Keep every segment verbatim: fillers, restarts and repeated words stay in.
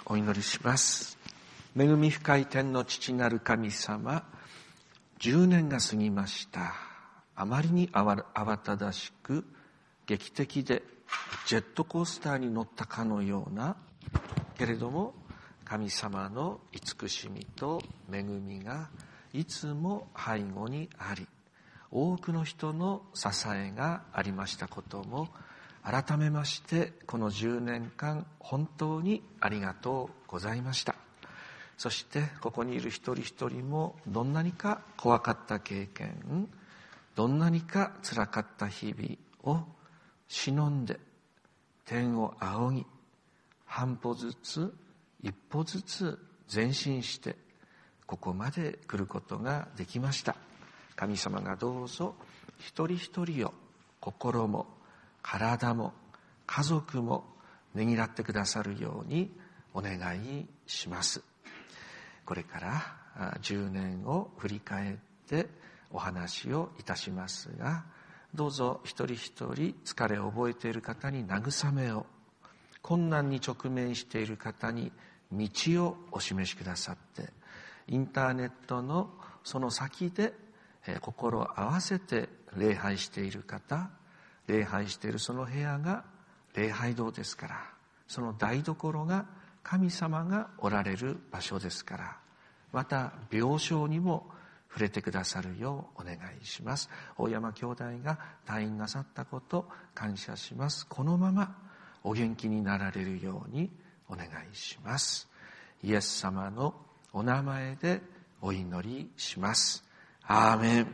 お祈りします。恵み深い天の父なる神様、じゅうねんが過ぎました。あまりに慌ただしく劇的でジェットコースターに乗ったかのような、けれども神様の慈しみと恵みがいつも背後にあり、多くの人の支えがありましたことも、改めましてこのじゅうねんかん本当にありがとうございました。そしてここにいる一人一人もどんなにか怖かった経験、どんなにか辛かった日々を忍んで天を仰ぎ、半歩ずつ一歩ずつ前進してここまで来ることができました。神様がどうぞ一人一人を心も体も家族もねぎらってくださるようにお願いします。これからじゅうねんを振り返ってお話をいたしますが、どうぞ一人一人疲れを覚えている方に慰めを、困難に直面している方に道をお示しくださって、インターネットのその先で心を合わせて礼拝している方、礼拝しているその部屋が礼拝堂ですから、その台所が神様がおられる場所ですから、また病床にも触れてくださるようお願いします。大山兄弟が退院なさったこと感謝します。このままお元気になられるようにお願いします。イエス様のお名前でお祈りします。アーメン。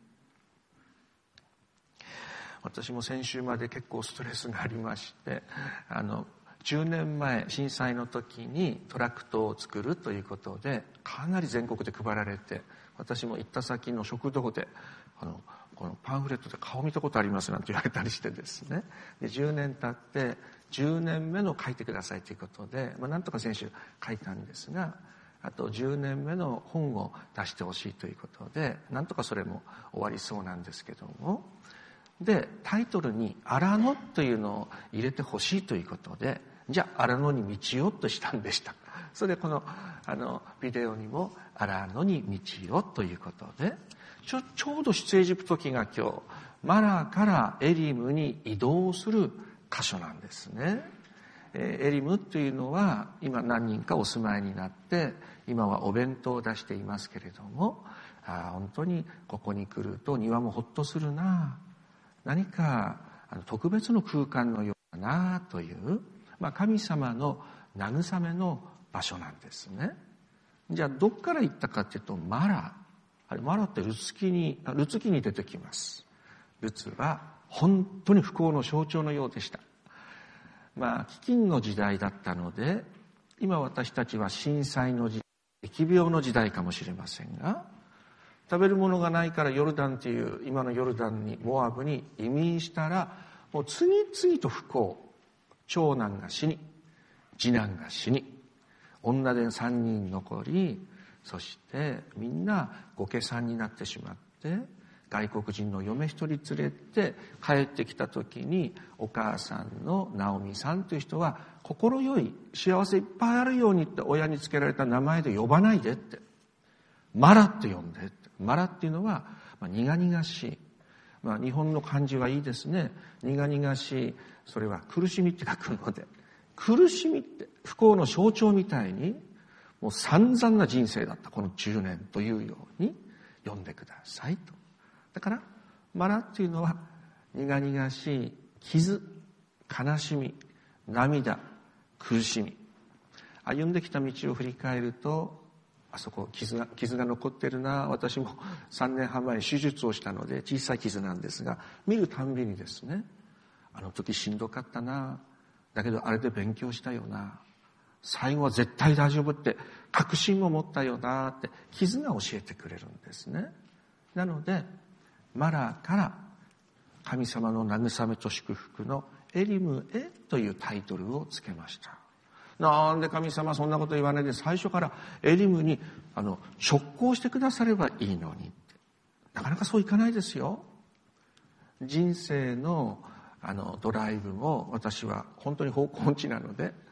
私も先週まで結構ストレスがありまして、あのじゅうねんまえ震災の時にトラクトを作るということでかなり全国で配られて、私も行った先の食堂であのこのパンフレットで顔見たことありますなんて言われたりしてですね、でじゅうねん経ってじゅうねんめの書いてくださいということで、まあ、なんとか先週書いたんですが、あとじゅうねんめの本を出してほしいということで、なんとかそれも終わりそうなんですけども、でタイトルに荒野というのを入れてほしいということで、じゃあ荒野に道をとしたんでした。それでこのあのビデオにも荒野に道をということで、ちょちょうど出エジプト記が今日マラからエリムに移動する箇所なんですね。エリムというのは今何人かお住まいになって、今はお弁当を出していますけれども、あ本当にここに来ると庭もほっとするな、何か特別の空間のようだなという、まあ、神様の慰めの場所なんですね。じゃあどっから行ったかというと、マラ。あれマラってルツ記にルツ記に出てきます。ルツは本当に不幸の象徴のようでした。まあ飢饉の時代だったので、今私たちは震災の時代、疫病の時代かもしれませんが、食べるものがないからヨルダンという今のヨルダンにモアブに移民したら、もう次々と不幸、長男が死に次男が死に女でさんにん残り、そしてみんなご下産になってしまって、外国人の嫁一人連れて帰ってきた時に、お母さんのナオミさんという人は心よい幸せいっぱいあるようにって親につけられた名前で呼ばないでって、マラって呼んでって。マラっていうのは、まあ、苦々しい、まあ、日本の漢字はいいですね。苦々しい、それは苦しみって書くので、苦しみって不幸の象徴みたいに、もう散々な人生だったこのじゅうねんというように読んでくださいと。だからマラっていうのは苦々しい傷、悲しみ、涙、苦しみ、歩んできた道を振り返ると、あそこ傷が傷が残ってるな。私もさんねんはん前手術をしたので小さい傷なんですが、見るたんびにですね、あの時しんどかったな、だけどあれで勉強したよな、最後は絶対大丈夫って確信を持ったよなって傷が教えてくれるんですね。なのでマラから神様の慰めと祝福のエリムへというタイトルをつけました。なんで神様そんなこと言わないで最初からエリムにあの直行してくださればいいのにって。なかなかそういかないですよ。人生のあのドライブも私は本当に方向音痴なので、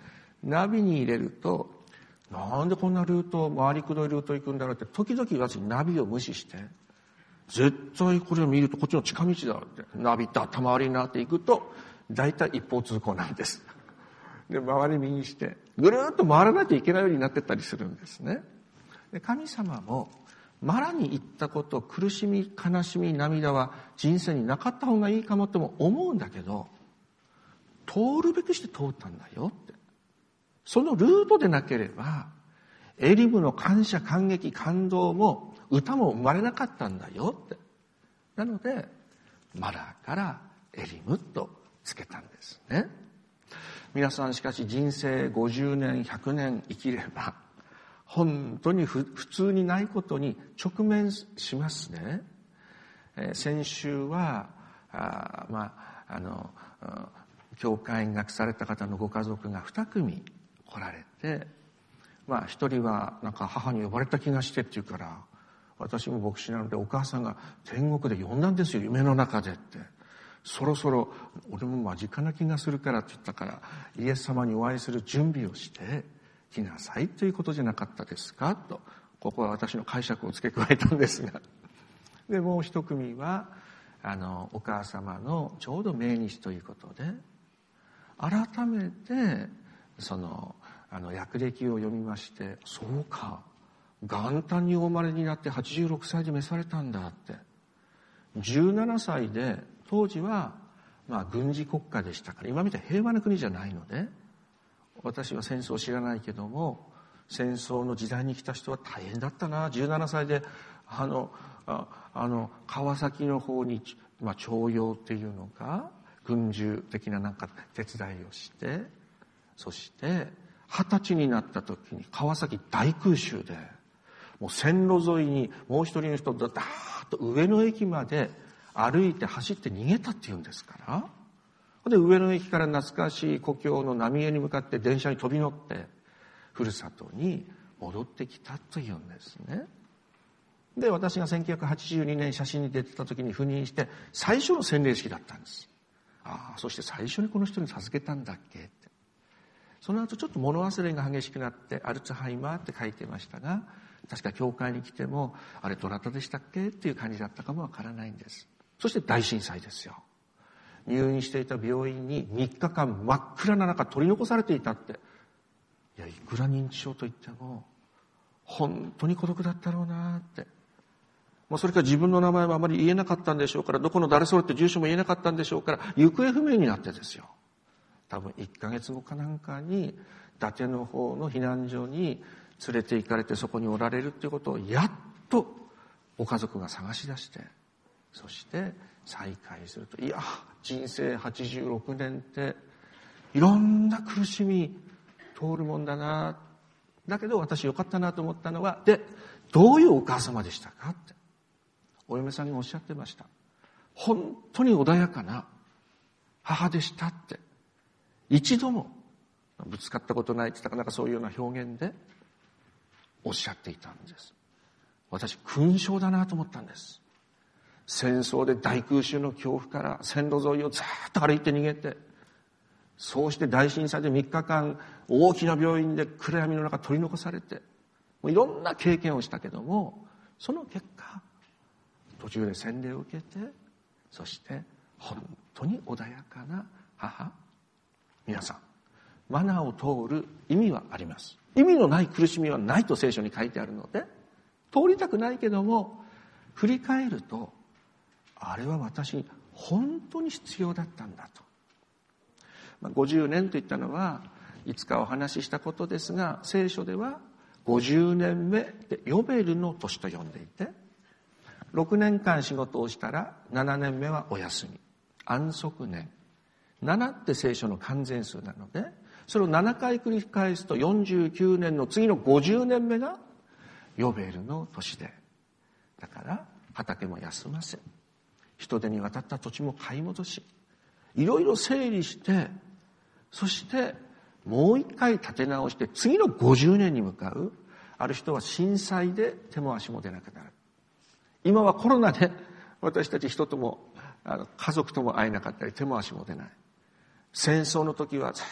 ナビに入れると、なんでこんなルート、回りくどいルート行くんだろうって、時々私ナビを無視して、絶対これを見るとこっちの近道だって、ナビって頭悪いなって行くと、大体一方通行なんです。で、回り右して、ぐるーっと回らないといけないようになってったりするんですね。で、神様も、マラに行ったこと、苦しみ、悲しみ、涙は人生になかった方がいいかもっても思うんだけど、通るべくして通ったんだよって。そのルートでなければ、エリムの感謝、感激、感動も、歌も生まれなかったんだよって。なので、マラからエリムとつけたんですね。皆さんしかし人生ごじゅうねん、ひゃくねん生きれば、本当に普通にないことに直面しますね。えー、先週は、あまあ、あの、教会に亡くされた方のご家族がに組来られて、まあ一人はなんか母に呼ばれた気がしてって言うから、私も牧師なのでお母さんが天国で呼んだんですよ、夢の中でって。そろそろ俺も間近な気がするからって言ったから、イエス様にお会いする準備をして来なさいということじゃなかったですかと、ここは私の解釈を付け加えたんですが。で、もう一組は、あの、お母様のちょうど命日ということで、改めて、その、あの、役歴を読みまして、そうか、元旦にお生まれになってはちじゅうろくさいで召されたんだって。じゅうななさいで、当時は、まあ、軍事国家でしたから、今みたいに平和な国じゃないので、私は戦争を知らないけども、戦争の時代に来た人は大変だったな。じゅうななさいで、あの、あ, あの川崎の方に、まあ、徴用っていうのか、軍需的ななんか手伝いをして、そして、二十歳になった時に川崎大空襲で、もう線路沿いにもう一人の人がダーッと上野駅まで歩いて走って逃げたっていうんですから。で、上野駅から懐かしい故郷の浪江に向かって電車に飛び乗って、ふるさとに戻ってきたというんですね。で、私がせんきゅうひゃくはちじゅうにねん写真に出てた時に赴任して、最初の洗礼式だったんです。ああ、そして最初にこの人に授けたんだっけって。その後ちょっと物忘れが激しくなって、アルツハイマーって書いてましたが、確か教会に来ても、あれどなたでしたっけっていう感じだったかもわからないんです。そして大震災ですよ。入院していた病院にみっかかん真っ暗な中取り残されていたって。いや、いくら認知症といっても、本当に孤独だったろうなって。もうそれから自分の名前はあまり言えなかったんでしょうから、どこの誰それって住所も言えなかったんでしょうから、行方不明になってですよ。多分いっかげつごかなんかに、伊達の方の避難所に連れて行かれてそこにおられるっていうことをやっとご家族が探し出して、そして再会すると、いや、人生はちじゅうろくねんっていろんな苦しみ通るもんだな。だけど私よかったなと思ったのは、で、どういうお母様でしたかって。お嫁さんがおっしゃってました。本当に穏やかな母でしたって。一度もぶつかったことないって言ったかなんかそういうような表現でおっしゃっていたんです。私、勲章だなと思ったんです。戦争で大空襲の恐怖から線路沿いをずーっと歩いて逃げて、そうして大震災でみっかかん大きな病院で暗闇の中取り残されて、もういろんな経験をしたけども、その結果、途中で洗礼を受けて、そして本当に穏やかな母。皆さん、マナーを通る意味はあります。意味のない苦しみはないと聖書に書いてあるので、通りたくないけども、振り返ると、あれは私に本当に必要だったんだと。まあ、ごじゅうねんといったのはいつかお話ししたことですが、聖書ではごじゅうねんめでヨベルの年と呼んでいて、ろくねんかん仕事をしたらななねんめはお休み、安息年。ななって聖書の完全数なので、それをななかい繰り返すとよんじゅうきゅうねんの次のごじゅうねんめがヨベルの年で、だから畑も休ませ、人手に渡った土地も買い戻し、いろいろ整理して、そしてもう一回立て直して次のごじゅうねんに向かう。ある人は震災で手も足も出なくなる。今はコロナで私たち人ともあの家族とも会えなかったり手も足も出ない。戦争の時はずっ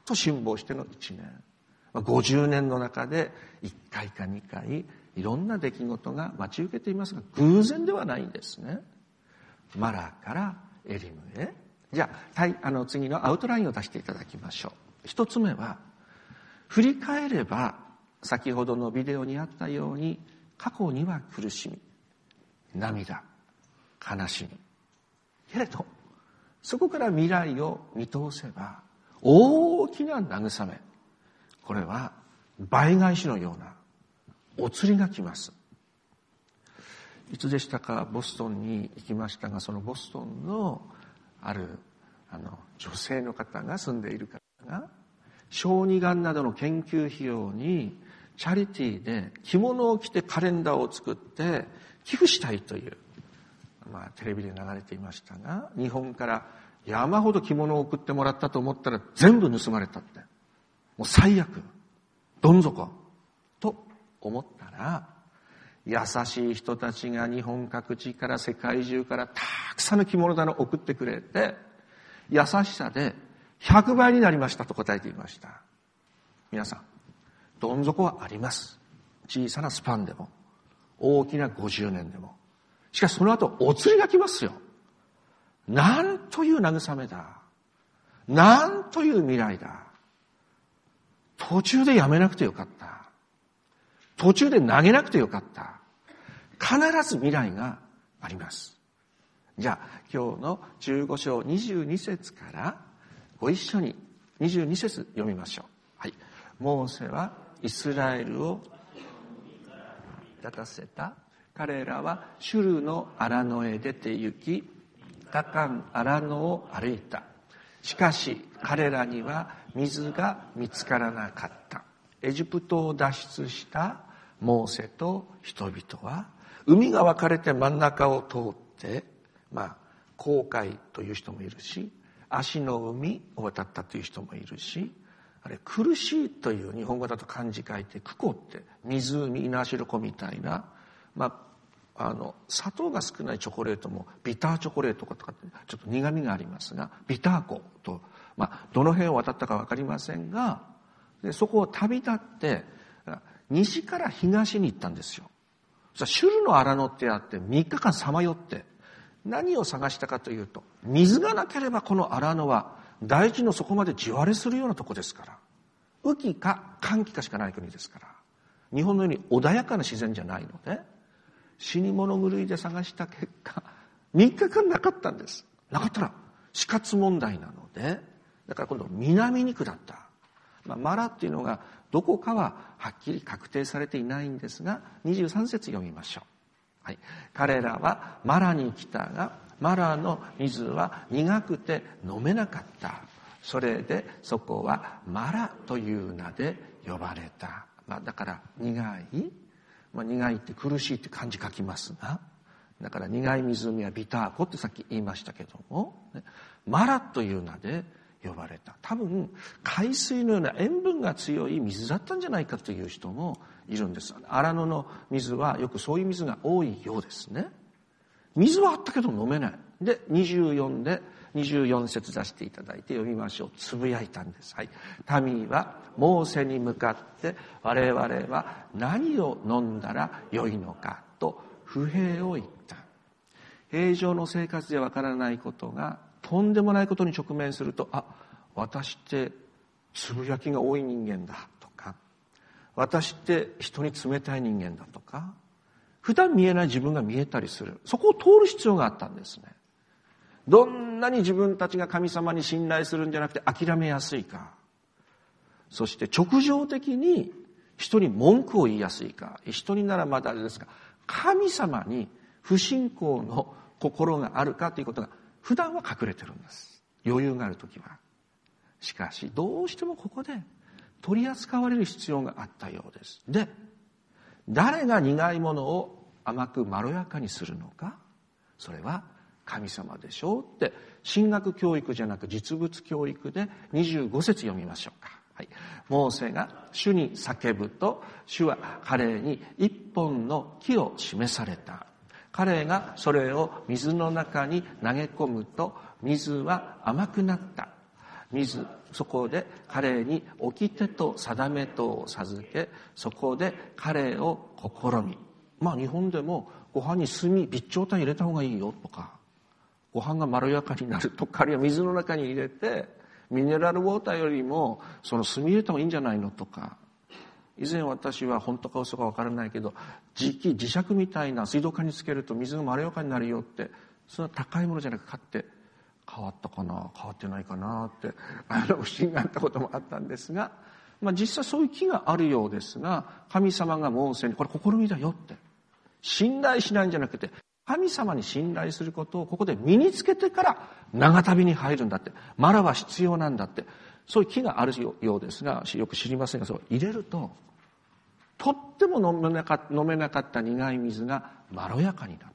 と辛抱してのいちねん。ごじゅうねんの中でいっかいかにかいいろんな出来事が待ち受けていますが、偶然ではないんですね。マラからエリムへ。じゃあ、はい、あの次のアウトラインを出していただきましょう。一つ目は、振り返れば先ほどのビデオにあったように、過去には苦しみ、涙、悲しみ。けれど、そこから未来を見通せば、大きな慰め。これは倍返しのようなお釣りが来ます。いつでしたか、ボストンに行きましたが、そのボストンのあるあの女性の方が住んでいる方が、小児がんなどの研究費用にチャリティーで着物を着てカレンダーを作って寄付したいという、まあテレビで流れていましたが、日本から山ほど着物を送ってもらったと思ったら全部盗まれたって。もう最悪、どん底と思ったら、優しい人たちが日本各地から世界中からたくさんの着物棚を送ってくれて、優しさでひゃくばいになりましたと答えていました。皆さん、どん底はあります。小さなスパンでも、大きなごじゅうねんでも。しかしその後お釣りが来ますよ。なんという慰めだ。なんという未来だ。途中でやめなくてよかった。途中で投げなくてよかった。必ず未来があります。じゃあ今日のじゅうご章にじゅうに節からご一緒ににじゅうに節読みましょう。はい。モーセはイスラエルを立たせた。彼らはシュルの荒野へ出て行き、カカン荒野を歩いた。しかし彼らには水が見つからなかった。エジプトを脱出したモーセと人々は海が分かれて真ん中を通って、まあ紅海という人もいるし、足の海を渡ったという人もいるし、あれ苦しいという日本語だと漢字書いてクコって湖、稲代湖みたいな、まああの砂糖が少ないチョコレートもビターチョコレートとかってちょっと苦味がありますが、ビター湖と、まあどの辺を渡ったか分かりませんが、でそこを旅立って西から東に行ったんですよ。そしたらシュルの荒野ってあってみっかかんさまよって何を探したかというと、水がなければこの荒野は大地の底まで地割れするようなとこですから、雨季か乾季かしかない国ですから、日本のように穏やかな自然じゃないので、死に物狂いで探した結果みっかかんなかったんです。なかったら死活問題なので、だから今度南に下った、まあ、マラっていうのがどこかははっきり確定されていないんですが、にじゅうさん節読みましょう。はい、彼らはマラに来たが、マラの水は苦くて飲めなかった。それでそこはマラという名で呼ばれた。まあ、だから苦い、まあ、苦いって苦しいって漢字書きますが、だから苦い湖はビター湖ってさっき言いましたけども、ね、マラという名で呼ばれた。多分海水のような塩分が強い水だったんじゃないかという人もいるんです。荒野の水はよくそういう水が多いようですね。水はあったけど飲めない。でにじゅうよんでにじゅうよん節出していただいて読みましょう。つぶやいたんです。はい。民はモーセに向かって、我々は何を飲んだらよいのかと不平を言った。平常の生活でわからないことがとんでもないことに直面すると、あ、私ってつぶやきが多い人間だとか、私って人に冷たい人間だとか、普段見えない自分が見えたりする。そこを通る必要があったんですね。どんなに自分たちが神様に信頼するんじゃなくて諦めやすいか、そして直情的に人に文句を言いやすいか、人にならまだあれですが、神様に不信仰の心があるかということが普段は隠れてるんです。余裕があるときは。しかしどうしてもここで取り扱われる必要があったようです。で、誰が苦いものを甘くまろやかにするのか、それは神様でしょうって、神学教育じゃなく実物教育でにじゅうご節読みましょうか。はい。モーセが主に叫ぶと、主は彼に一本の木を示された。彼がそれを水の中に投げ込むと、水は甘くなった。水、 そこで彼に掟と定めとを授け、そこで彼を試み。まあ日本でもご飯に炭、備長炭入れた方がいいよとか、ご飯がまろやかになるとか、あるいは水の中に入れて、ミネラルウォーターよりもその炭入れた方がいいんじゃないのとか、以前私は本当か嘘かわからないけど、磁気、磁石みたいな水道管につけると水がまろやかになるよって、そんな高いものじゃなく買って変わったかな変わってないかなってあの不思議があったこともあったんですが、まあ、実際そういう気があるようですが、神様がモーセにこれ試みだよって信頼しないんじゃなくて、神様に信頼することをここで身につけてから長旅に入るんだって、マラは必要なんだって、そういう気があるようですが、よく知りませんが、そう入れるととっても飲めなかった、飲めなかった苦い水がまろやかになった。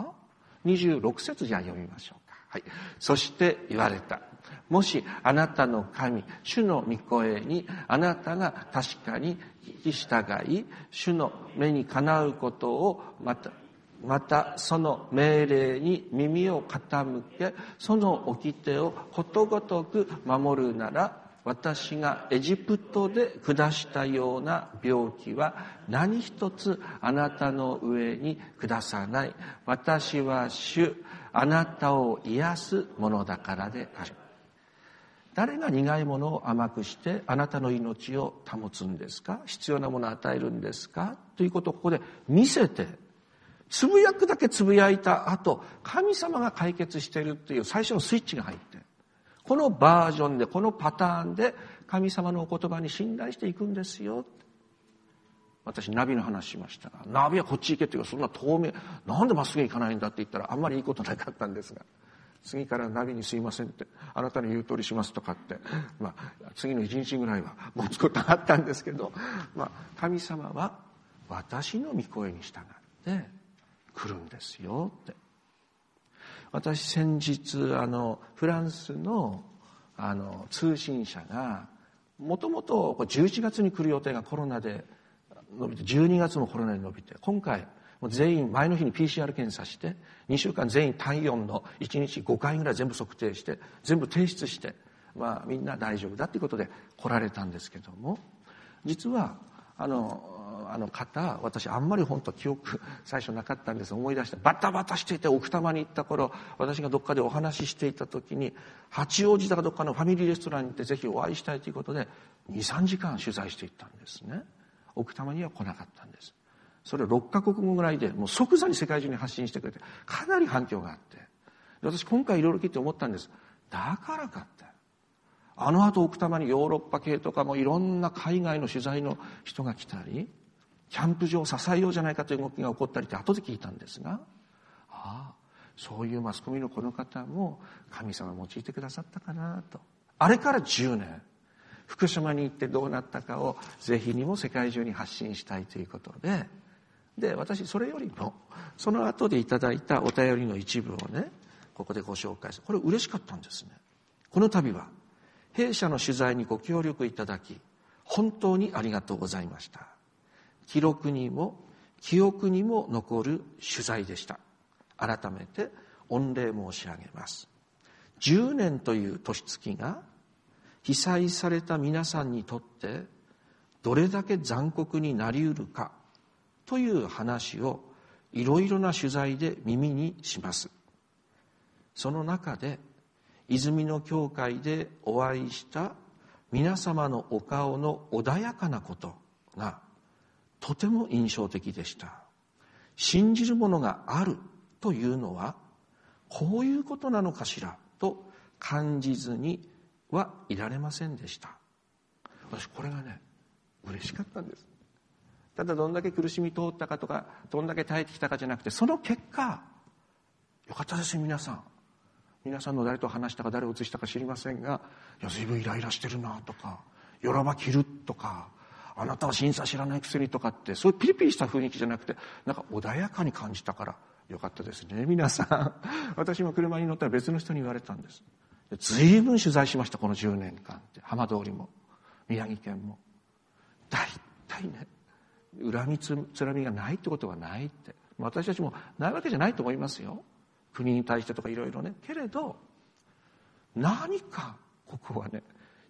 にじゅうろく節じゃ読みましょうか。はい。そして言われた。もしあなたの神、主の御声にあなたが確かに聞き従い、主の目にかなうことをまた、またその命令に耳を傾け、その掟をことごとく守るなら、私がエジプトで下したような病気は何一つあなたの上に下さない。私は主、あなたを癒すものだからである。誰が苦いものを甘くしてあなたの命を保つんですか？必要なものを与えるんですか？ということをここで見せて、つぶやくだけつぶやいた後、神様が解決しているという最初のスイッチが入って、このバージョンで、このパターンで神様のお言葉に信頼していくんですよ。私ナビの話しましたが、ナビはこっち行けっていうか、そんな遠目なんでまっすぐ行かないんだって言ったらあんまりいいことなかったんですが、次からナビにすいませんって、あなたの言う通りしますとかって、まあ次の一日ぐらいは持つことがあったんですけど、まあ神様は私の御声に従って来るんですよって。私先日あのフランスのあの通信社がもともとじゅういちがつに来る予定がコロナで伸びて、じゅうにがつもコロナで伸びて、今回もう全員前の日に ピーシーアール 検査してにしゅうかん全員体温のいちにちごかいぐらい全部測定して全部提出して、まあみんな大丈夫だということで来られたんですけども、実はあのあの方、私あんまり本当記憶最初なかったんですが、思い出して、バタバタしていて奥多摩に行った頃、私がどっかでお話ししていた時に、八王子だかどっかのファミリーレストランに行ってぜひお会いしたいということでに、さんじかん取材していったんですね。奥多摩には来なかったんです。それろっかこくごぐらいでもう即座に世界中に発信してくれて、かなり反響があって、私今回いろいろ聞いて思ったんです。だからかって、あの後奥多摩にヨーロッパ系とかもいろんな海外の取材の人が来たり、キャンプ場を支えようじゃないかという動きが起こったりって後で聞いたんですが、ああ、そういうマスコミのこの方も神様用いてくださったかなと。あれからじゅうねん、福島に行ってどうなったかをぜひにも世界中に発信したいということで、で、私それよりもその後でいただいたお便りの一部をね、ここでご紹介する。これ嬉しかったんですね。この度は弊社の取材にご協力いただき本当にありがとうございました。記録にも記憶にも残る取材でした。改めて御礼申し上げます。じゅうねんという年月が被災された皆さんにとってどれだけ残酷になりうるかという話をいろいろな取材で耳にします。その中で泉の教会でお会いした皆様のお顔の穏やかなことがとても印象的でした。信じるものがあるというのはこういうことなのかしらと感じずにはいられませんでした。私これがね、嬉しかったんです。ただどんだけ苦しみ通ったかとかどんだけ耐えてきたかじゃなくて、その結果よかったですよ。皆さん皆さんの誰と話したか誰を映したか知りませんが、いや随分イライラしてるなとか、よらば切るとか、あなたは審査知らないくせにとかって、そういうピリピリした雰囲気じゃなくて、なんか穏やかに感じたからよかったですね。皆さん私も車に乗ったら別の人に言われたんです。随分取材しましたこのじゅうねんかんって。浜通りも宮城県も大体ね、恨みつらみがないってことはないって、私たちもないわけじゃないと思いますよ。国に対してとかいろいろね。けれど何かここはね、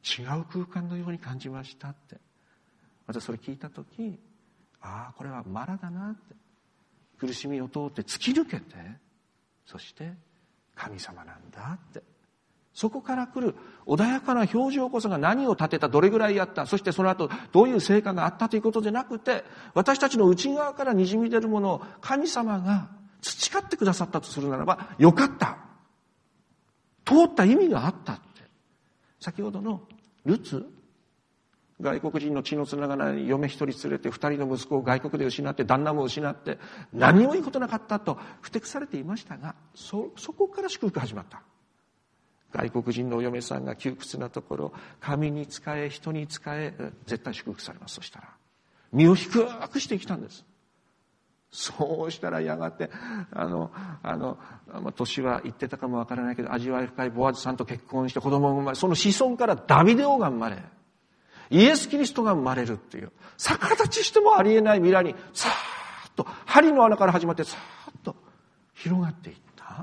違う空間のように感じましたって。私それ聞いたとき、ああこれはマラだなって、苦しみを通って突き抜けて、そして神様なんだって、そこから来る穏やかな表情こそが何を立てた、どれぐらいやった、そしてその後どういう成果があったということでなくて、私たちの内側からにじみ出るものを神様が培ってくださったとするならば、よかった、通った意味があったって。先ほどのルツ、外国人の血のつながない嫁一人連れて二人の息子を外国で失って、旦那も失って、何もいいことなかったとふてくされていましたが、そそこから祝福始まった。外国人のお嫁さんが窮屈なところ、神に仕え人に仕え、絶対祝福されます。そしたら身を低くしてきたんです。そうしたらやがてあのあの年は言ってたかもわからないけど、味わい深いボアズさんと結婚して子供が生まれ、その子孫からダビデ王が生まれ、イエス・キリストが生まれるっていう、逆立ちしてもありえない未来にさーっと針の穴から始まってさーっと広がっていった。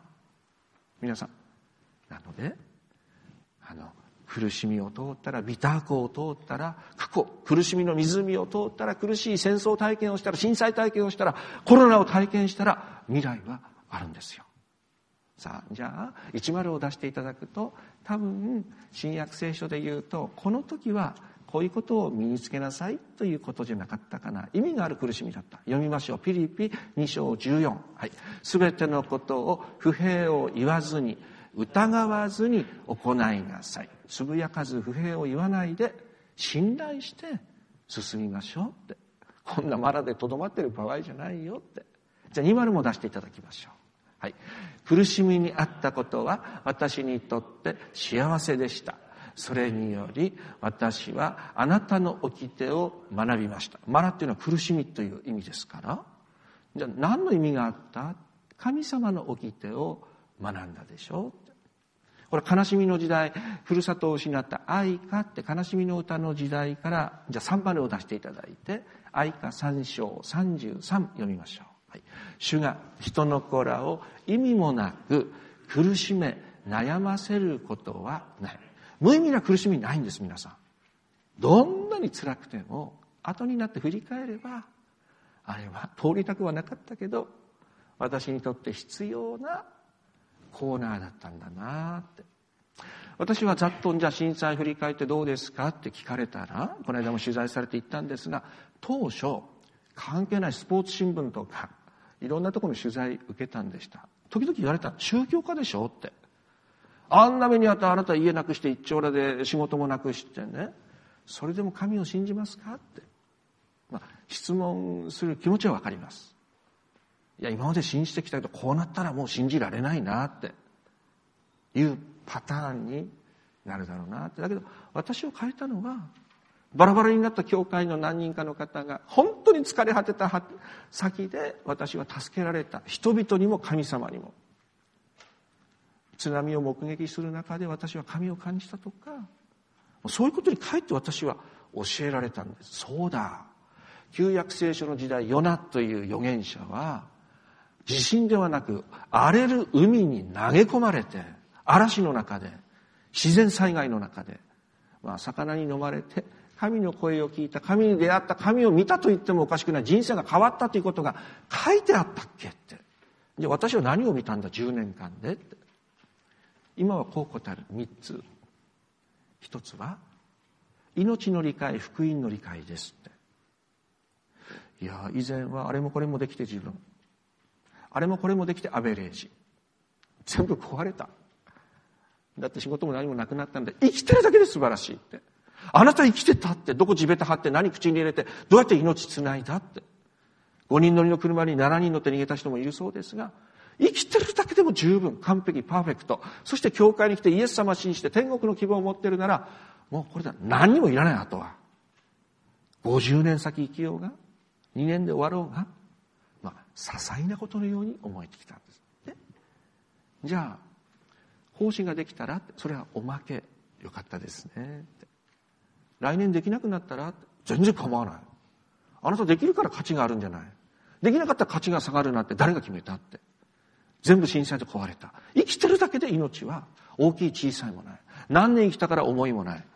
皆さん、なのであの苦しみを通ったら、ビター湖を通ったら過去、苦しみの湖を通ったら、苦しい戦争体験をしたら、震災体験をしたら、コロナを体験したら、未来はあるんですよ。さあ、じゃあいちまるを出していただくと、多分新約聖書で言うと、この時はこういうことを身につけなさいということじゃなかったかな。意味がある苦しみだった。読みましょう。ピリピに章じゅうよん。はい。すべてのことを不平を言わずに、疑わずに行いなさい。つぶやかず不平を言わないで、信頼して進みましょうって。こんなマラでとどまってる場合じゃないよって。じゃあにまるも出していただきましょう。はい。苦しみにあったことは私にとって幸せでした。それにより私はあなたの掟を学びました。マラっていうのは苦しみという意味ですから。じゃあ何の意味があった？神様の掟を学んだでしょう。これ悲しみの時代、ふるさとを失った愛歌って悲しみの歌の時代から、じゃあさんばるを出していただいて、愛歌さん章さんじゅうさん読みましょう。はい、主が人の子らを意味もなく苦しめ悩ませることはない。無意味な苦しみないんです、皆さん。どんなに辛くても後になって振り返れば、あれは通りたくはなかったけど私にとって必要なコーナーだったんだなって。私はざっとじゃあ震災振り返ってどうですかって聞かれたら、この間も取材されて言ったんですが、当初関係ないスポーツ新聞とかいろんなところの取材受けたんでした。時々言われた。宗教家でしょって。あんな目にあったあなた家なくして一丁羅で仕事もなくしてね、それでも神を信じますかって、まあ、質問する気持ちはわかります。いや今まで信じてきたけどこうなったらもう信じられないなっていうパターンになるだろうなって。だけど私を変えたのは、バラバラになった教会の何人かの方が本当に疲れ果てた先で私は助けられた。人々にも神様にも。津波を目撃する中で私は神を感じたとか、そういうことにかえって私は教えられたんです。そうだ、旧約聖書の時代、ヨナという預言者は地震ではなく荒れる海に投げ込まれて、嵐の中で、自然災害の中で、まあ、魚に飲まれて神の声を聞いた、神に出会った、神を見たと言ってもおかしくない、人生が変わったということが書いてあったっけって。じゃあ私は何を見たんだじゅうねんかんでって。今はこう答える。みっつ。ひとつは命の理解、福音の理解ですって。いや以前はあれもこれもできて自分、あれもこれもできてアベレージ、全部壊れた。だって仕事も何もなくなったんで、生きてるだけで素晴らしいって。あなた生きてたって、どこ地べた張って何口に入れてどうやって命つないだって。ごにん乗りの車にしちにん乗って逃げた人もいるそうですが、生きてるだけでも十分完璧パーフェクト。そして教会に来てイエス様を信じて天国の希望を持ってるなら、もうこれだ、何にもいらない。あとはごじゅうねん先生きようがにねんで終わろうが、まあ些細なことのように思えてきたんですね。じゃあ方針ができたら、それはおまけ、よかったですねって。来年できなくなったら、全然構わない。あなたできるから価値があるんじゃない。できなかったら価値が下がるなんて誰が決めたって。全部震災で壊れた。生きてるだけで命は大きい小さいもない。何年生きたから重いもない。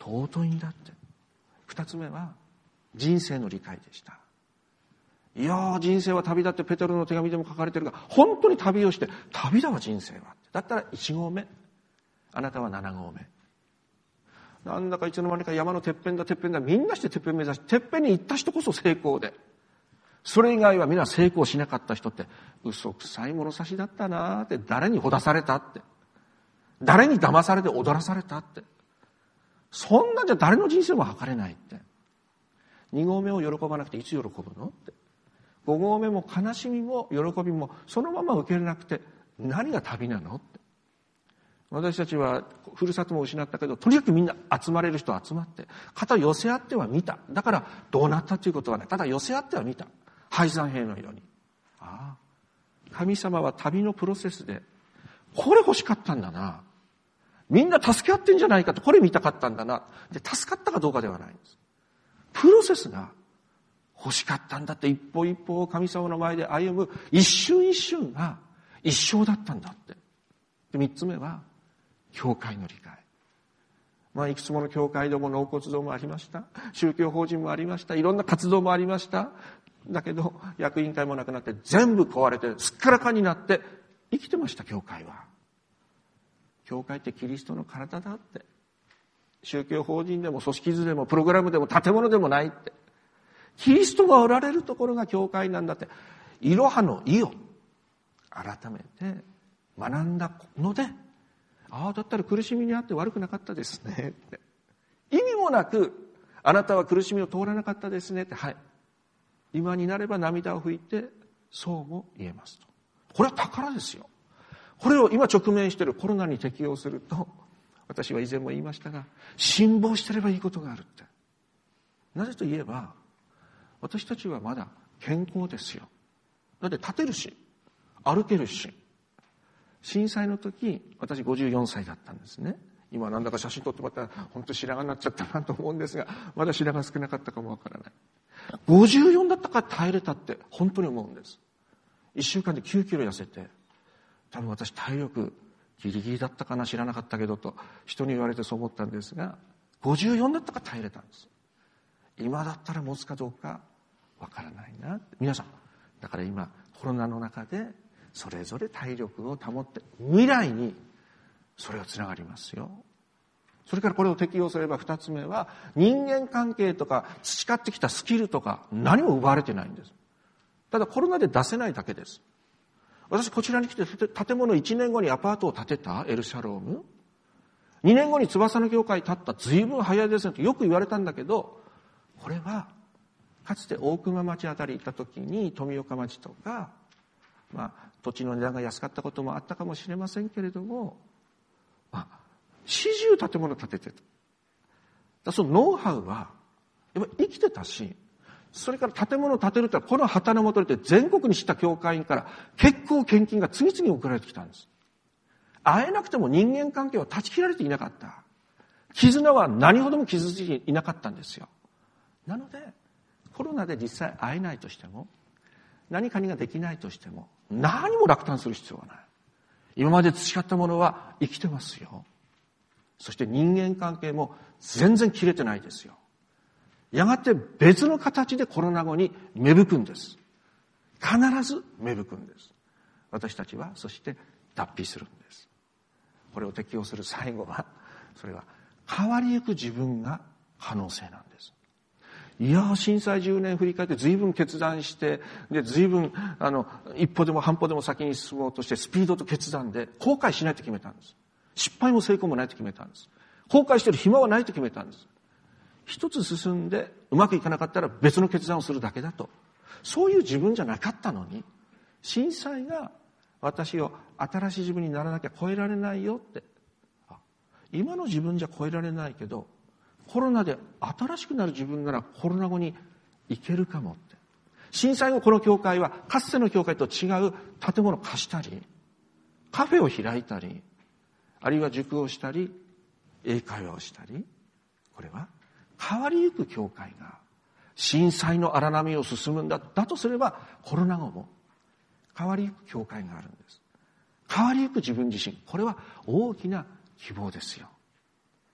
尊いんだって。二つ目は人生の理解でした。いやー、人生は旅だってペテロの手紙でも書かれてるが、本当に旅をして、旅だわ人生は。だったら一号目、あなたは七号目。なんだかいつの間にか山のてっぺんだてっぺんだ、みんなしててっぺん目指して、てっぺんに行った人こそ成功で、それ以外はみんな成功しなかった人って、嘘くさい物差しだったなーって、誰にほだされたって、誰に騙されて踊らされたって、そんなんじゃ誰の人生も測れないって。二号目を喜ばなくていつ喜ぶのって。五号目も悲しみも喜びもそのまま受け入れなくて何が旅なのって。私たちはふるさとも失ったけど、とにかくみんな集まれる人は集まって肩寄せ合っては見た。だからどうなったということはない。ただ寄せ合っては見た。敗残兵のように。ああ、神様は旅のプロセスでこれ欲しかったんだな、みんな助け合ってんじゃないかと、これ見たかったんだな。で助かったかどうかではないんです。プロセスが欲しかったんだって、一歩一歩を神様の前で歩む一瞬一瞬が一生だったんだって。で三つ目は教会の理解。まあいくつもの教会でも納骨堂もありました。宗教法人もありました。いろんな活動もありました。だけど役員会もなくなって全部壊れてすっからかんになって生きてました。教会は。教会ってキリストの体だって。宗教法人でも組織図でもプログラムでも建物でもないって。キリストがおられるところが教会なんだって。いろはの意を改めて学んだので、ああ、だったら苦しみにあって悪くなかったですねって。意味もなく、あなたは苦しみを通らなかったですねって。はい。今になれば涙を拭いて、そうも言えますと。これは宝ですよ。これを今直面しているコロナに適用すると、私は以前も言いましたが、辛抱してればいいことがあるって。なぜと言えば、私たちはまだ健康ですよ。だって立てるし、歩けるし。震災の時、私ごじゅうよんさいだったんですね。今なんだか写真撮ってもらったら、本当に白髪になっちゃったなと思うんですが、まだ白髪少なかったかもわからない。ごじゅうよんだったから耐えれたって本当に思うんです。いっしゅうかんできゅうキロ痩せて、多分私体力ギリギリだったかな、知らなかったけどと人に言われてそう思ったんですが、ごじゅうよんだったから耐えれたんです。今だったら持つかどうかわからないな。皆さん、だから今コロナの中でそれぞれ体力を保って未来にそれがつながりますよ。それからこれを適用すれば二つ目は、人間関係とか培ってきたスキルとか何も奪われてないんです。ただコロナで出せないだけです。私こちらに来て建物いちねんごにアパートを建てたエルシャローム、にねんごに翼の教会建った、随分早いですねとよく言われたんだけど、これはかつて大熊町あたり行った時に富岡町とか、まあ土地の値段が安かったこともあったかもしれませんけれども、まあ始終建物建ててた。だそのノウハウはやっぱり生きてたし、それから建物を建てるとこの旗の下で全国に知った教会員から結構献金が次々送られてきたんです。会えなくても人間関係は断ち切られていなかった。絆は何ほども傷ついていなかったんですよ。なのでコロナで実際会えないとしても、何かにができないとしても、何も落胆する必要はない。今まで培ったものは生きてますよ。そして人間関係も全然切れてないですよ。やがて別の形でコロナ後に芽吹くんです。必ず芽吹くんです。私たちはそして脱皮するんです。これを適用する最後は、それは変わりゆく自分が可能性なんです。いやー、震災じゅうねん振り返って随分決断して、で、随分、あの、一歩でも半歩でも先に進もうとしてスピードと決断で後悔しないと決めたんです。失敗も成功もないと決めたんです。後悔してる暇はないと決めたんです。一つ進んでうまくいかなかったら別の決断をするだけだと。そういう自分じゃなかったのに、震災が私を新しい自分にならなきゃ超えられないよって。今の自分じゃ超えられないけど、コロナで新しくなる自分ならコロナ後にいけるかもって。震災後この教会はかつての教会と違う建物を貸したり、カフェを開いたり、あるいは塾をしたり、英会話をしたり、これは変わりゆく教会が震災の荒波を進むんだ。だとすればコロナ後も変わりゆく教会があるんです。変わりゆく自分自身。これは大きな希望ですよ。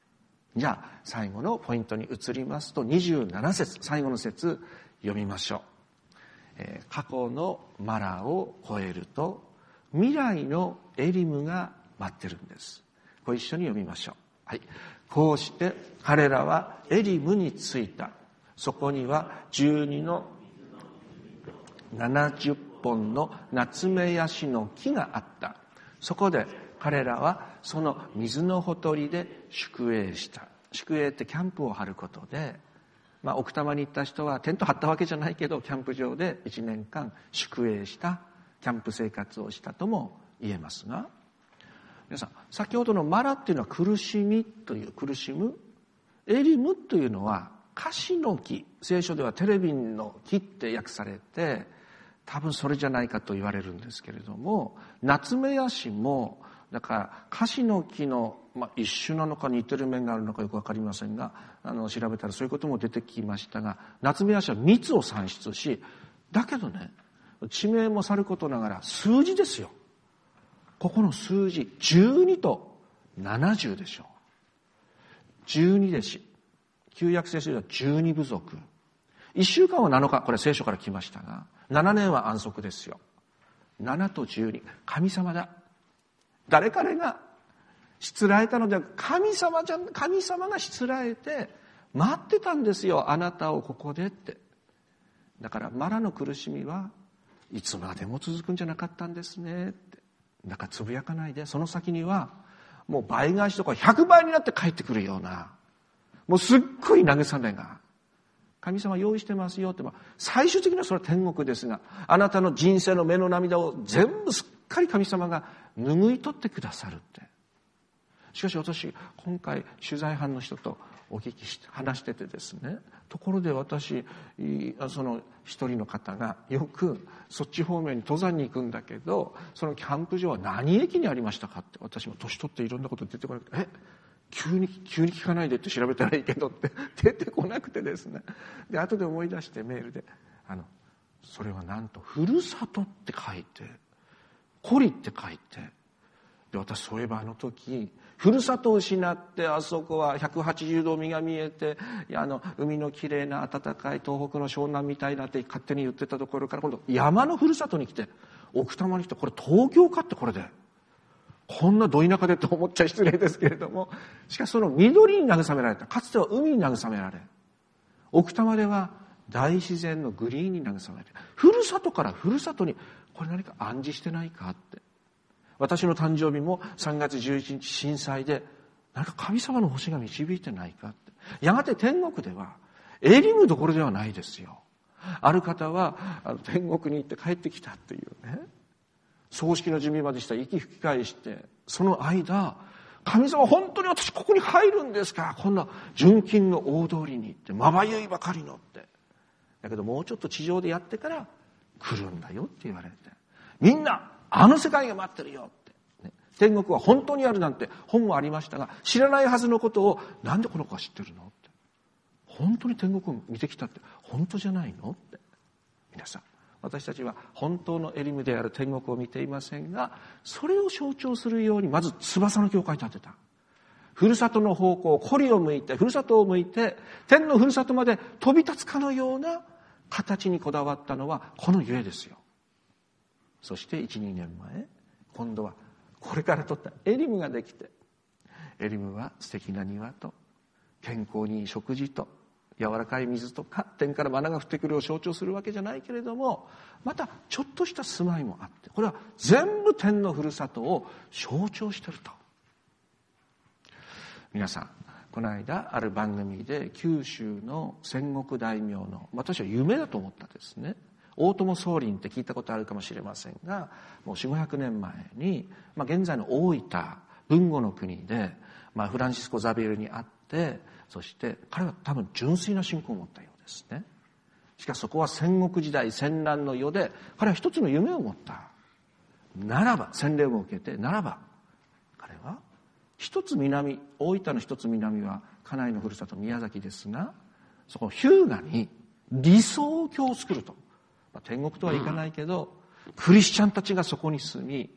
じゃあ最後のポイントに移りますと、にじゅうなな節、最後の節読みましょう。えー、過去のマラを越えると未来のエリムが待ってるんです。ご一緒に読みましょう。はい。こうして彼らはエリムに着いた。そこにはじゅうにのななじゅっぽんのナツメヤシの木があった。そこで彼らはその水のほとりで宿営した。宿営ってキャンプを張ることで、まあ、奥多摩に行った人はテント張ったわけじゃないけど、キャンプ場でいちねんかん宿営したキャンプ生活をしたとも言えますが、皆さん、先ほどのマラっていうのは苦しみという、苦しむ。エリムというのはカシの木、聖書ではテレビンの木って訳されて、多分それじゃないかと言われるんですけれども、ナツメヤシもだからカシの木の、まあ、一種なのか似てる面があるのかよくわかりませんが、あの調べたらそういうことも出てきましたが、ナツメヤシは蜜を産出し、だけどね、地名もさることながら数字ですよ。ここの数字じゅうにとななじゅうでしょう。じゅうに弟子、旧約聖書ではじゅうに部族、いっしゅうかんはなのか、これ聖書から来ましたが、ななねんは安息ですよ。ななとじゅうに、神様だ。誰彼がしつらえたのでは、神様じゃ、神様がしつらえて待ってたんですよ、あなたをここでって。だからマラの苦しみはいつまでも続くんじゃなかったんですねって。だからつぶやかないで、その先にはもう倍返しとかひゃくばいになって帰ってくるような、もうすっごい慰めが神様用意してますよって、まあ、最終的にはそれは天国ですが、あなたの人生の目の涙を全部すっかり神様が拭い取ってくださるって。しかし私、今回取材班の人とお聞きして、話しててですね、ところで私、その一人の方がよくそっち方面に登山に行くんだけど、そのキャンプ場は何駅にありましたかって、私も年取っていろんなこと出てこなくて、え急に、急に聞かないでって調べたらいいけどって出てこなくてですね。で、後で思い出してメールで、あの、それはなんと、ふるさとって書いて、コリって書いて、で、私そういえばあの時、ふるさとを失って、あそこはひゃくはちじゅうど海が見えて、いやあの、海のきれいな暖かい東北の湘南みたいなって勝手に言ってたところから、今度山のふるさとに来て、奥多摩に来て、これ東京かってこれで。こんなど田舎でって思っちゃ失礼ですけれども、しかしその緑に慰められた。かつては海に慰められ、奥多摩では大自然のグリーンに慰められ、ふるさとからふるさとに、これ何か暗示してないかって。私の誕生日もさんがつじゅういちにち震災で、何か神様の星が導いてないかって。やがて天国ではエリムどころではないですよ。ある方はあの天国に行って帰ってきたっていうね、葬式の準備までした息吹き返して、その間、神様本当に私ここに入るんですか、こんな純金の大通りに行って、まばゆいばかりのって。だけどもうちょっと地上でやってから来るんだよって言われて、みんなあの世界が待ってるよって、ね。天国は本当にあるなんて本もありましたが、知らないはずのことをなんでこの子は知ってるのって。本当に天国を見てきたって本当じゃないのって。皆さん、私たちは本当のエリムである天国を見ていませんが、それを象徴するようにまず翼の教会を建てた。ふるさとの方向、コリを向いて、ふるさとを向いて、天のふるさとまで飛び立つかのような形にこだわったのはこのゆえですよ。そしていち、にねんまえ、今度はこれから取ったエリムができて、エリムは素敵な庭と健康にいい食事と柔らかい水とか天からマナが降ってくるを象徴するわけじゃないけれども、またちょっとした住まいもあって、これは全部天のふるさとを象徴していると。皆さん、この間ある番組で九州の戦国大名の、私は夢だと思ったですね、大友宗麟って聞いたことあるかもしれませんが、もうよんひゃくごひゃくねんまえに、まあ、現在の大分豊後の国で、まあ、フランシスコ・ザビエルに会って、そして彼は多分純粋な信仰を持ったようですね。しかしそこは戦国時代戦乱の世で、彼は一つの夢を持った。ならば、洗礼を受けて、ならば彼は一つ南、大分の一つ南は家内のふるさと宮崎ですが、そこの日向に理想郷を作ると。まあ、天国とはいかないけど、クリスチャンたちがそこに住み、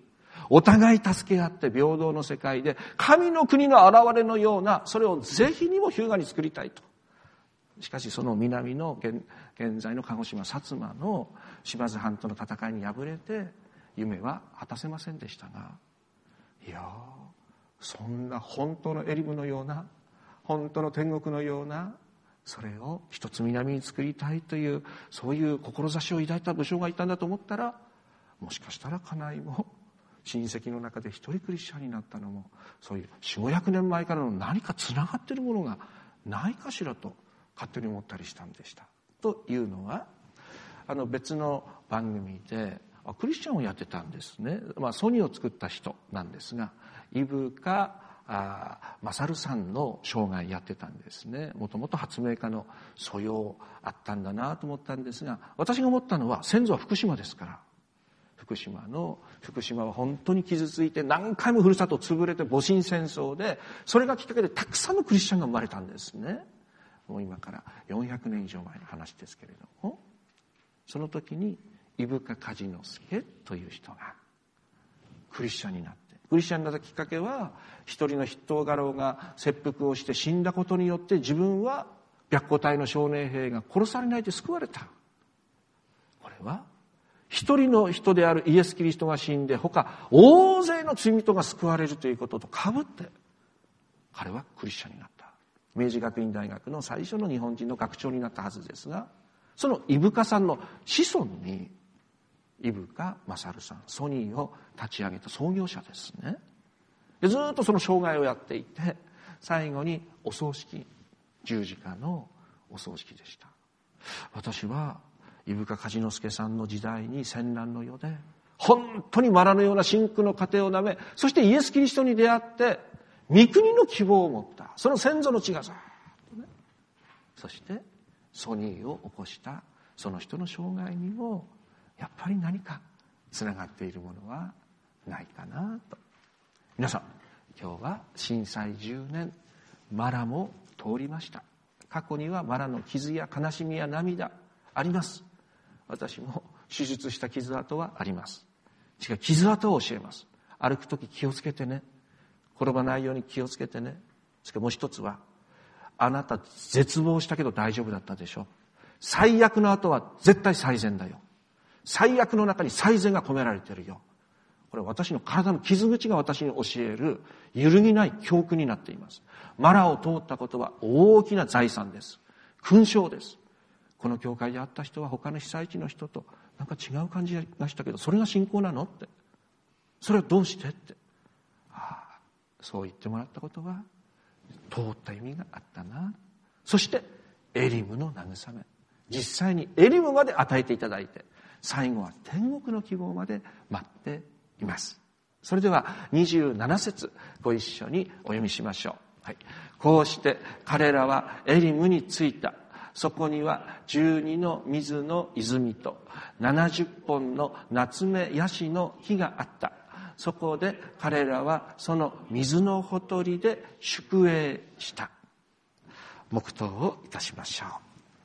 お互い助け合って平等の世界で神の国の現れのような、それをぜひにも日向に作りたいと。しかしその南の 現, 現在の鹿児島薩摩の島津藩との戦いに敗れて夢は果たせませんでしたが、いやそんな本当のエリムのような、本当の天国のような、それを一つ南に作りたいという、そういう志を抱いた武将がいたんだと思ったら、もしかしたら家内も親戚の中で一人クリスチャンになったのも、そういう四五百年前からの何かつながっているものがないかしらと勝手に思ったりしたんでした。というのは、あの別の番組でクリスチャンをやってたんですね。まあ、ソニーを作った人なんですが、伊深勝さんの生涯やってたんですね。もともと発明家の素養あったんだなと思ったんですが、私が思ったのは、先祖は福島ですから、福島の福島は本当に傷ついて、何回もふるさと潰れて戊辰戦争で、それがきっかけでたくさんのクリスチャンが生まれたんですね。もう今からよんひゃくねん以上前の話ですけれども、その時に伊深梶之助という人がクリスチャンになって、クリスチャンになったきっかけは、一人の筆頭家老が切腹をして死んだことによって、自分は白虎隊の少年兵が殺されないで救われた。これは一人の人であるイエス・キリストが死んで、他大勢の罪人が救われるということとかぶって、彼はクリスチャンになった。明治学院大学の最初の日本人の学長になったはずですが、その伊深さんの子孫に伊深勝さん、ソニーを立ち上げた創業者ですね。でずっとその生涯をやっていて、最後にお葬式、十字架のお葬式でした。私は伊深梶之助さんの時代に戦乱の世で本当に藁のような真紅の糧をなめ、そしてイエス・キリストに出会って御国の希望を持った、その先祖の血がずっとね、そしてソニーを起こしたその人の生涯にもやっぱり何かつながっているものはないかなと。皆さん、今日は震災じゅうねん、マラも通りました。過去にはマラの傷や悲しみや涙あります。私も手術した傷跡はあります。違う、傷跡を教えます。歩くとき気をつけてね、転ばないように気をつけてね。そしてもう一つは、あなた絶望したけど大丈夫だったでしょ。最悪の後は絶対最善だよ。最悪の中に最善が込められてるよ。これは私の体の傷口が私に教える揺るぎない教訓になっています。マラを通ったことは大きな財産です。勲章です。この教会で会った人は他の被災地の人となんか違う感じがしたけど、それが信仰なのって。それはどうしてって。ああ、そう言ってもらったことは通った意味があったな。そしてエリムの慰め。実際にエリムまで与えていただいて、最後は天国の希望まで待っています。それではにじゅうなな節ご一緒にお読みしましょう。はい、こうして彼らはエリムに着いた。そこにはじゅうにの水の泉とななじゅっぽんの夏目ヤシの木があった。そこで彼らはその水のほとりで宿営した。黙祷をいたしましょう。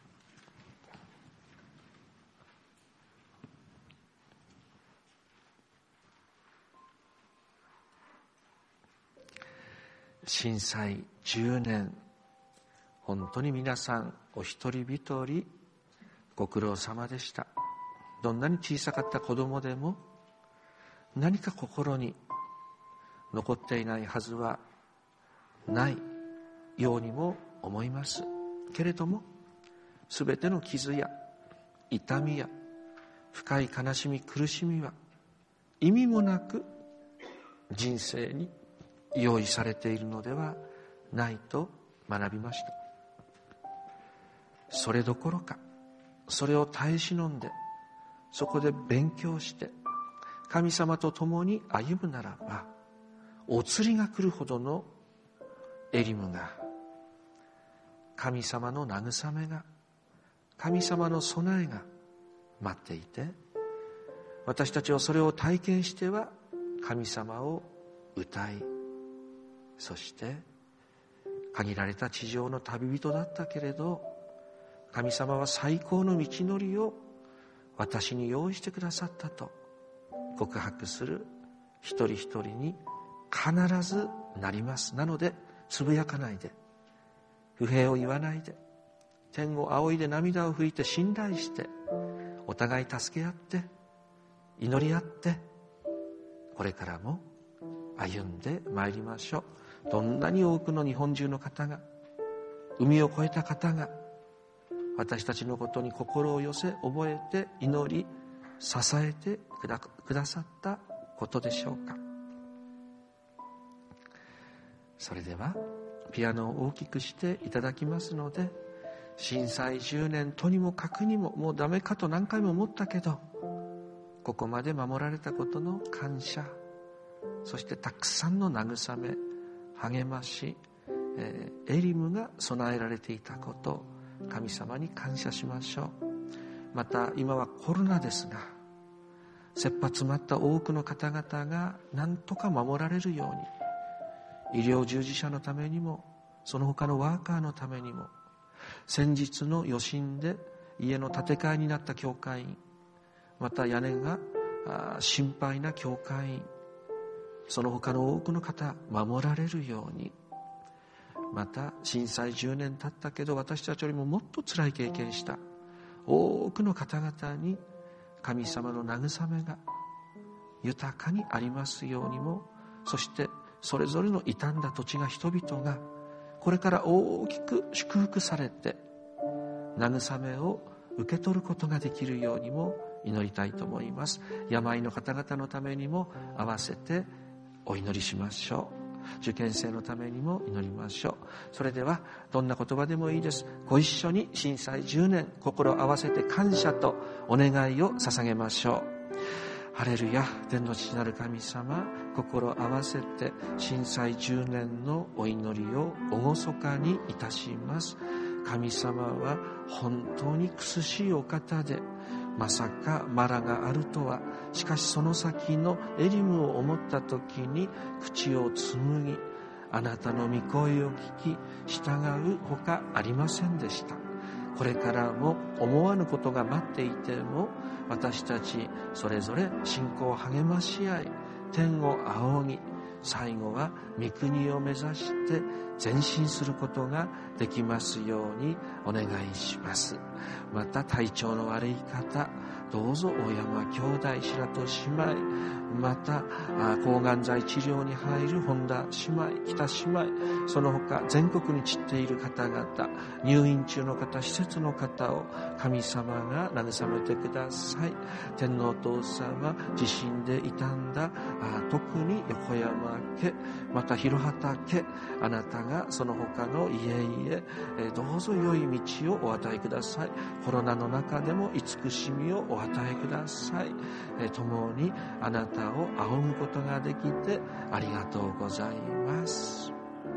震災じゅうねん、本当に皆さんお一人一人ご苦労様でした。どんなに小さかった子供でも何か心に残っていないはずはないようにも思いますけれども、すべての傷や痛みや深い悲しみ苦しみは意味もなく人生に用意されているのではないと学びました。それどころか、それを耐え忍んで、そこで勉強して神様と共に歩むならば、お釣りが来るほどのエリムが、神様の慰めが、神様の備えが待っていて、私たちはそれを体験しては神様を歌い、そして限られた地上の旅人だったけれど、神様は最高の道のりを私に用意してくださったと告白する一人一人に必ずなります。なのでつぶやかないで、不平を言わないで、天を仰いで涙を拭いて信頼して、お互い助け合って祈り合って、これからも歩んでまいりましょう。どんなに多くの日本中の方が、海を越えた方が私たちのことに心を寄せ、覚えて祈り支えてくだ、くださったことでしょうか。それではピアノを大きくしていただきますので、震災じゅうねんとにもかくにももうダメかと何回も思ったけど、ここまで守られたことの感謝、そしてたくさんの慰め、励まし、えー、エリムが備えられていたこと、神様に感謝しましょう。また今はコロナですが、切羽詰まった多くの方々が何とか守られるように、医療従事者のためにも、その他のワーカーのためにも、先日の余震で家の建て替えになった教会員、また屋根が心配な教会員、その他の多くの方守られるように、また震災じゅうねん経ったけど私たちよりももっと辛い経験した多くの方々に神様の慰めが豊かにありますようにも、そしてそれぞれの傷んだ土地が、人々がこれから大きく祝福されて慰めを受け取ることができるようにも祈りたいと思います。病の方々のためにも合わせてお祈りしましょう。受験生のためにも祈りましょう。それではどんな言葉でもいいです。ご一緒に震災じゅうねん心を合わせて感謝とお願いを捧げましょう。ハレルヤ。天の父なる神様、心を合わせて震災じゅうねんのお祈りを厳かにいたします。神様は本当に苦しいお方で、まさかマラがあるとは。しかしその先のエリムを思った時に口を紡ぎ、あなたの御声を聞き従うほかありませんでした。これからも思わぬことが待っていても、私たちそれぞれ信仰を励まし合い、天を仰ぎ、最後は御国を目指して前進することができますようにお願いします。また体調の悪い方、どうぞ大山兄弟、白戸姉妹、また抗がん剤治療に入る本田姉妹、北姉妹、その他全国に散っている方々、入院中の方、施設の方を神様が慰めてください。天皇お父様、地震で傷んだ特に横山家、また広畑家、あなたがその他の家々どうぞ良い道をお与えください。コロナの中でも慈しみをお与えください。共にあなたを仰ぐことができてありがとうございます。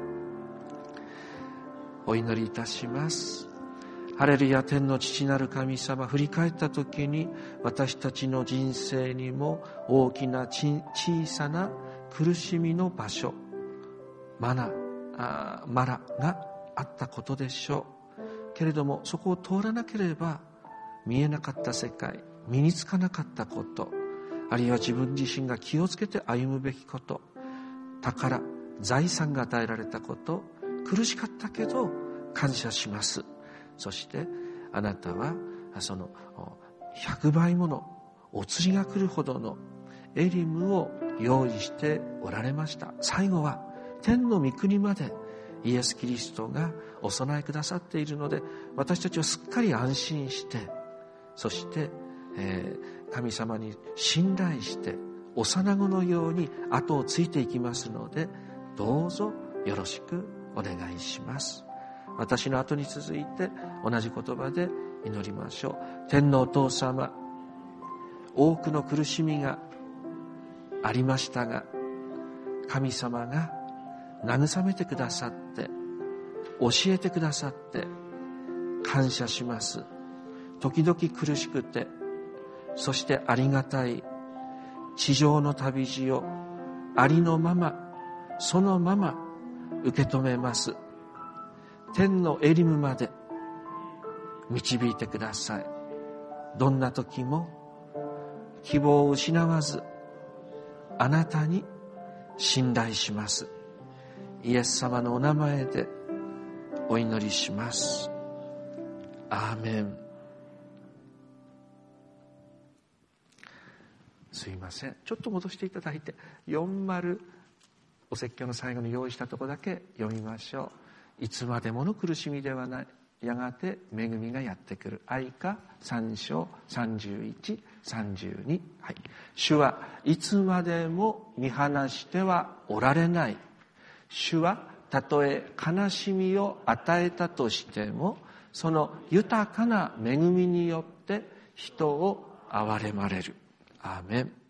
お祈りいたします。ハレルヤ。天の父なる神様、振り返った時に私たちの人生にも大きな小さな苦しみの場所、マナ、あマラがあったことでしょうけれども、そこを通らなければ見えなかった世界、身につかなかったこと、あるいは自分自身が気をつけて歩むべきこと、宝、財産が与えられたこと、苦しかったけど感謝します。そしてあなたはそのひゃくばいものお釣りが来るほどのエリムを用意しておられました。最後は天の御国までイエス・キリストがお備えくださっているので、私たちはすっかり安心して、そして、えー、神様に信頼して幼子のように後をついていきますので、どうぞよろしくお願いします。私の後に続いて同じ言葉で祈りましょう。天のお父様、多くの苦しみがありましたが、神様が慰めてくださって、教えてくださって感謝します。時々苦しくて、そしてありがたい地上の旅路をありのまま、そのまま受け止めます。天のエリムまで導いてください。どんな時も希望を失わず、 あなたに信頼します。イエス様のお名前でお祈りします。アーメン。すいません、ちょっと戻していただいて、よんじゅうお説教の最後に用意したところだけ読みましょう。いつまでもの苦しみではない、やがて恵みがやってくる。愛歌さん章さんじゅういち、さんじゅうに、はい、主はいつまでも見放してはおられない。主はたとえ悲しみを与えたとしても、その豊かな恵みによって人を憐れまれる。アーメン。